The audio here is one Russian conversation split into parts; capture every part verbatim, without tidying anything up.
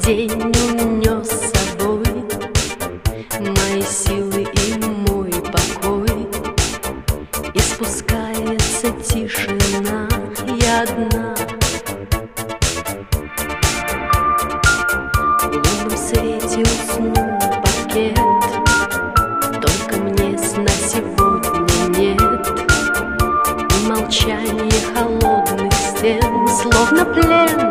День унес с собой мои силы и мой покой, и спускается тишина, я одна. В лунном свете уснул паркет, только мне сна сегодня нет. И молчание холодных стен, словно плен.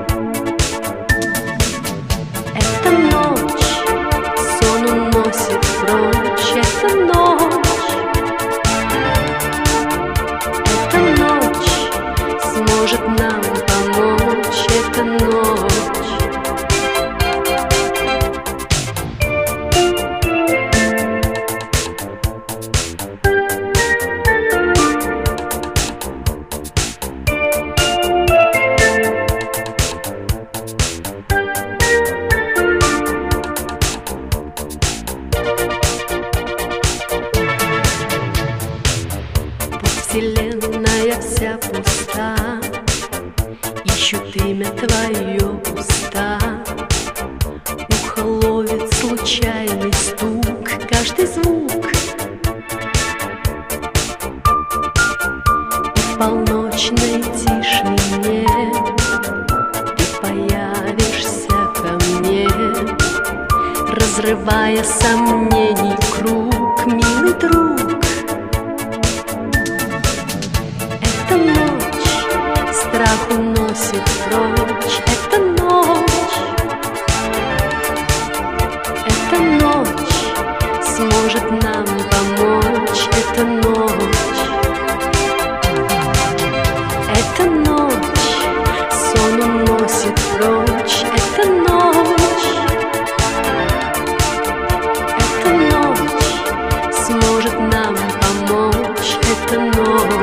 Это ночь, сон уносит прочь. Это ночь, эта ночь сможет нам помочь. Это ночь. Вселенная вся пуста, ищут имя твое уста. Ухо ловит случайный стук, каждый звук. И в полночной тишине ты появишься ко мне, разрывая сомнений круг, милый друг. Эта ночь страх уносит прочь. Это ночь, эта ночь сможет нам помочь. Это ночь, эта ночь сон уносит прочь. Это ночь, эта ночь сможет нам помочь. Это ночь.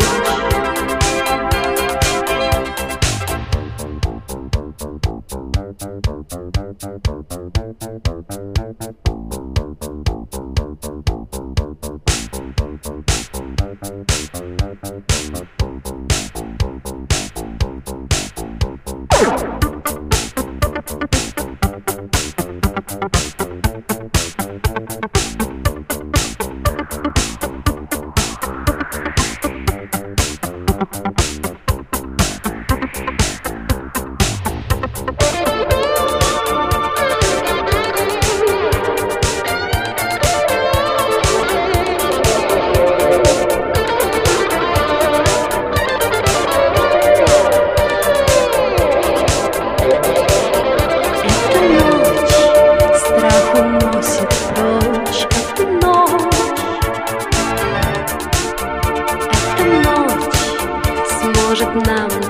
Может нам